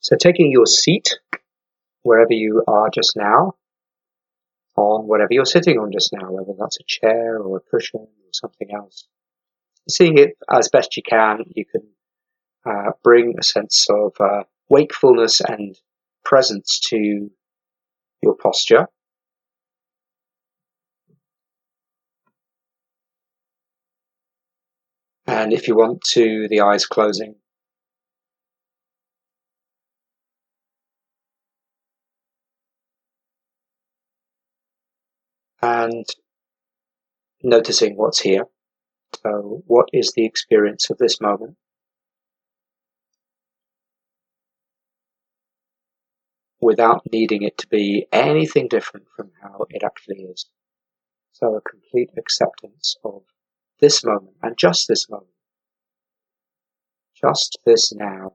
So taking your seat, wherever you are just now, on whatever you're sitting on just now, whether that's a chair or a cushion or something else. Seeing it as best you can bring a sense of wakefulness and presence to your posture. And if you want to, the eyes closing. And noticing what's here. So what is the experience of this moment? Without needing it to be anything different from how it actually is. So a complete acceptance of this moment and just this moment. Just this now.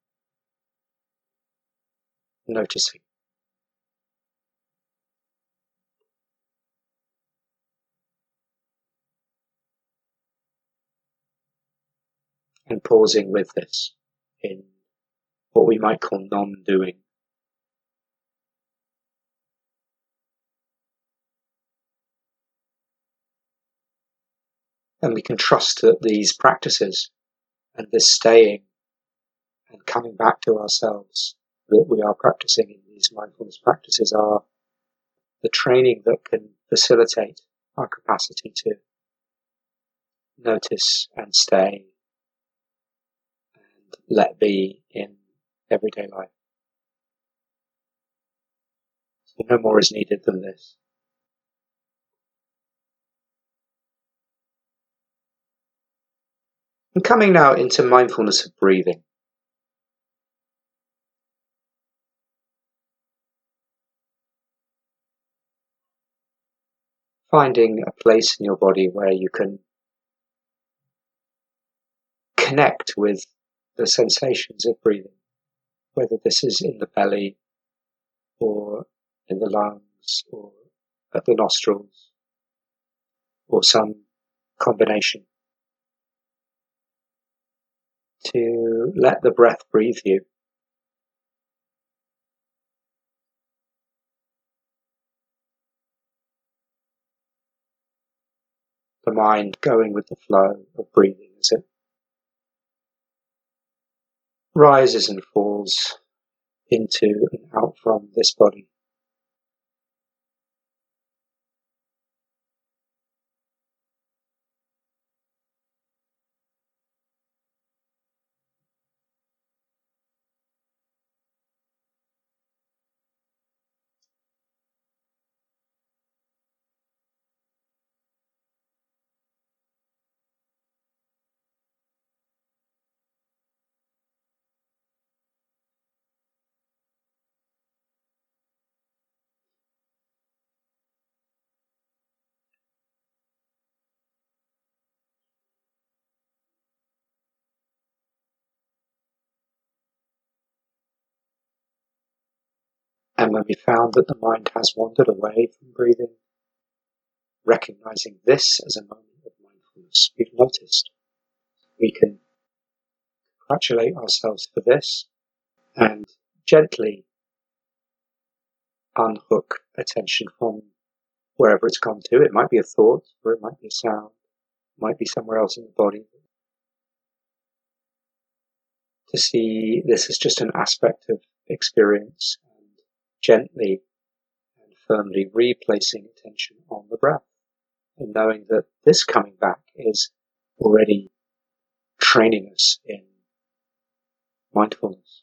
Noticing. And pausing with this in what we might call non-doing. And we can trust that these practices and this staying and coming back to ourselves that we are practicing in these mindfulness practices are the training that can facilitate our capacity to notice and stay and let be in everyday life. So no more is needed than this. And coming now into mindfulness of breathing. Finding a place in your body where you can connect with the sensations of breathing, whether this is in the belly or in the lungs or at the nostrils or some combination. To let the breath breathe you. The mind going with the flow of breathing as it rises and falls into and out from this body. And when we found that the mind has wandered away from breathing, recognizing this as a moment of mindfulness, we've noticed. We can congratulate ourselves for this and gently unhook attention from wherever it's gone to. It might be a thought, or it might be a sound, it might be somewhere else in the body. To see this as just an aspect of experience and gently and firmly replacing attention on the breath and knowing that this coming back is already training us in mindfulness.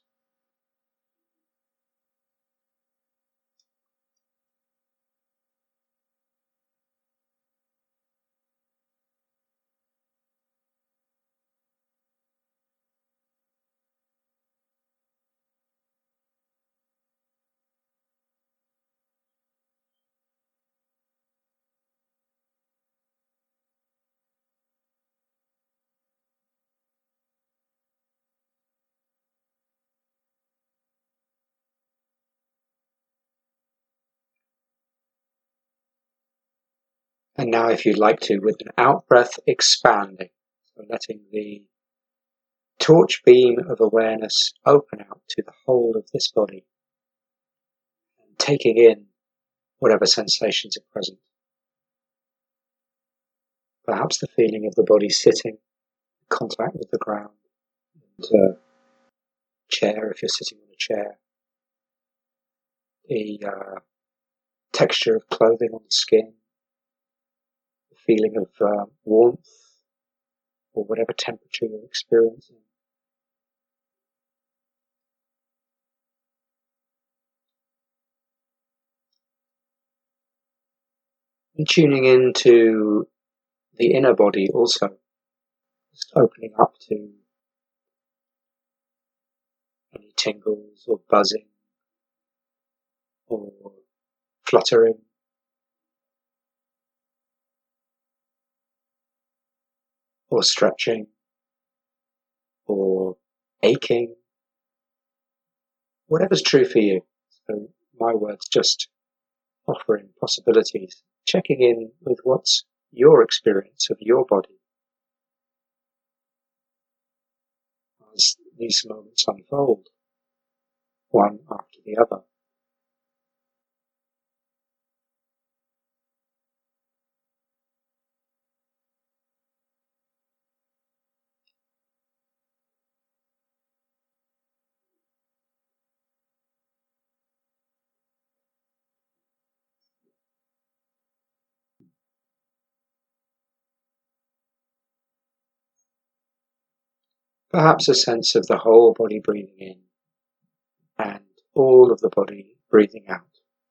And now, if you'd like to, with an out breath, expanding. So letting the torch beam of awareness open out to the whole of this body, and taking in whatever sensations are present. Perhaps the feeling of the body sitting, contact with the ground, and chair if you're sitting on a chair, the texture of clothing on the skin, the feeling of warmth, or whatever temperature you're experiencing. And tuning into the inner body also, just opening up to any tingles or buzzing or fluttering, or stretching, or aching, whatever's true for you. So my words just offering possibilities, checking in with what's your experience of your body as these moments unfold, one after the other. Perhaps a sense of the whole body breathing in and all of the body breathing out,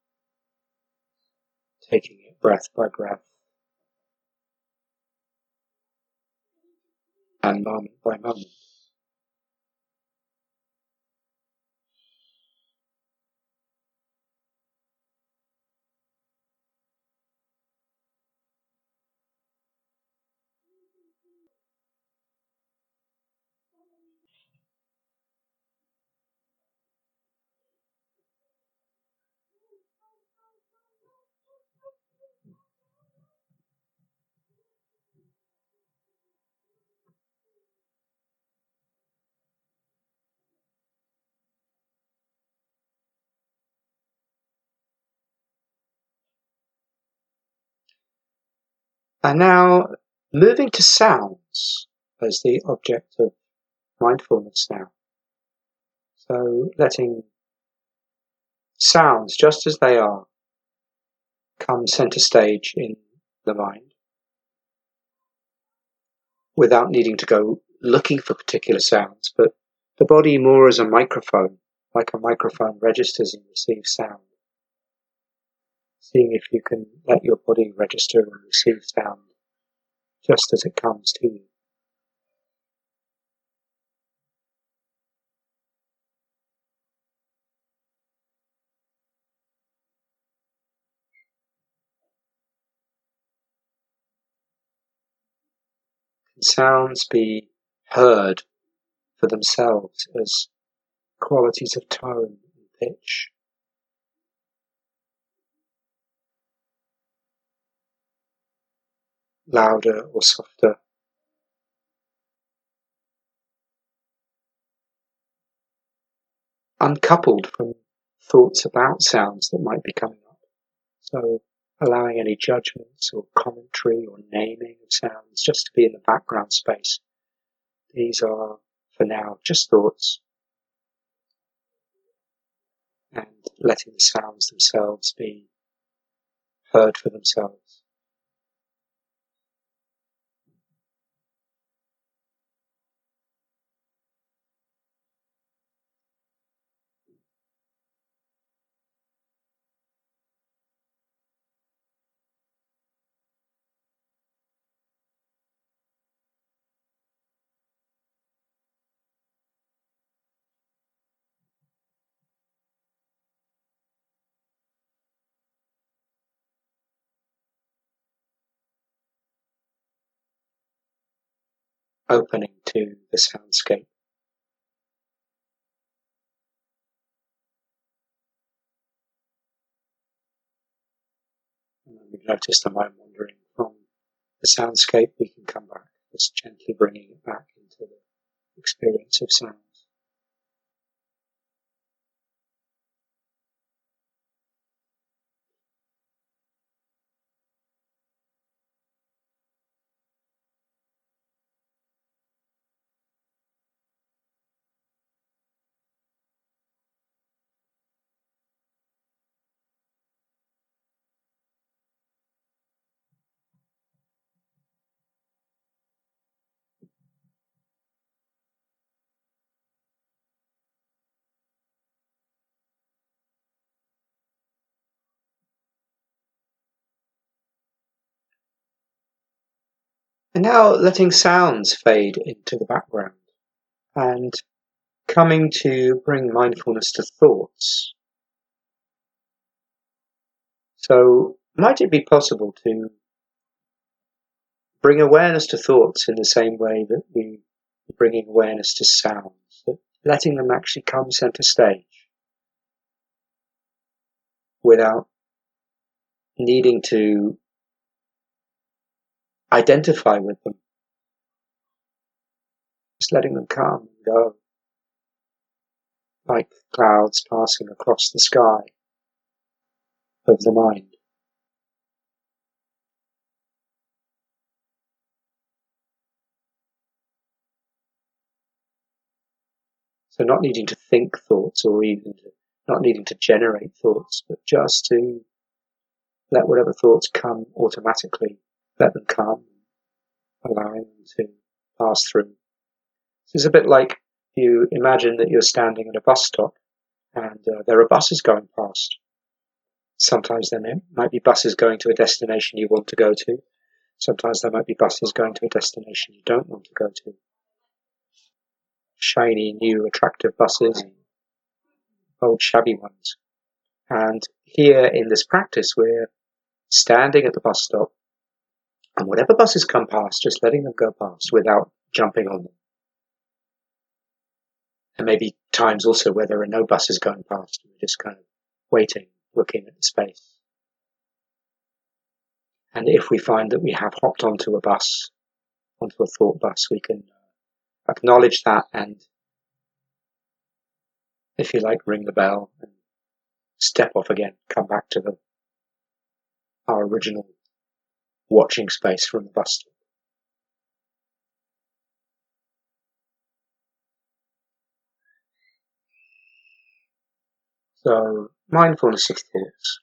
taking it breath by breath and moment by moment. And now moving to sounds as the object of mindfulness now. So letting sounds, just as they are, come center stage in the mind without needing to go looking for particular sounds, but the body more as a microphone, like a microphone registers and receives sound. Seeing if you can let your body register and receive sound just as it comes to you. Can sounds be heard for themselves as qualities of tone and pitch? Louder or softer? Uncoupled from thoughts about sounds that might be coming up. So allowing any judgments or commentary or naming of sounds just to be in the background space. These are, for now, just thoughts, and letting the sounds themselves be heard for themselves. Opening to the soundscape. And when we notice the mind wandering from the soundscape, we can come back, just gently bringing it back into the experience of sounds. And now letting sounds fade into the background and coming to bring mindfulness to thoughts. So might it be possible to bring awareness to thoughts in the same way that we are bringing awareness to sounds, that letting them actually come center stage without needing to identify with them, just letting them come and go, like clouds passing across the sky of the mind. So not needing to think thoughts or even not needing to generate thoughts, but just to let whatever thoughts come automatically, let them come, allowing them to pass through. It's a bit like you imagine that you're standing at a bus stop and there are buses going past. Sometimes there might be buses going to a destination you want to go to. Sometimes there might be buses going to a destination you don't want to go to. Shiny, new, attractive buses, old, shabby ones. And here in this practice, we're standing at the bus stop, and whatever buses come past, just letting them go past without jumping on them. And maybe times also where there are no buses going past, we're just kind of waiting, looking at the space. And if we find that we have hopped onto a bus, onto a thought bus, we can acknowledge that and, if you like, ring the bell and step off again, come back to our original watching space from the bus stop. So, mindfulness of thoughts.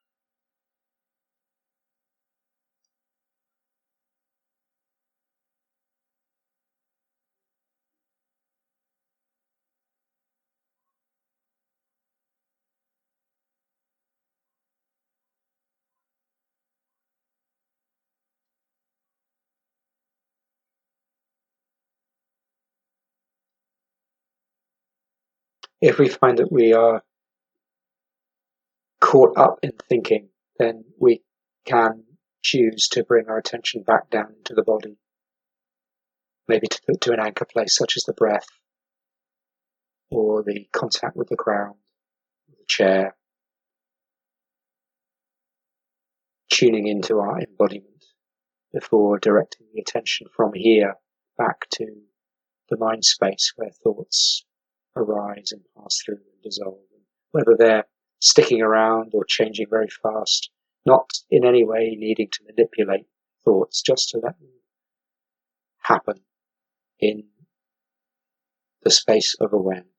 If we find that we are caught up in thinking, then we can choose to bring our attention back down into the body, maybe to an anchor place such as the breath or the contact with the ground, the chair, tuning into our embodiment before directing the attention from here back to the mind space where thoughts arise and pass through and dissolve, whether they're sticking around or changing very fast, not in any way needing to manipulate thoughts, just to let them happen in the space of awareness.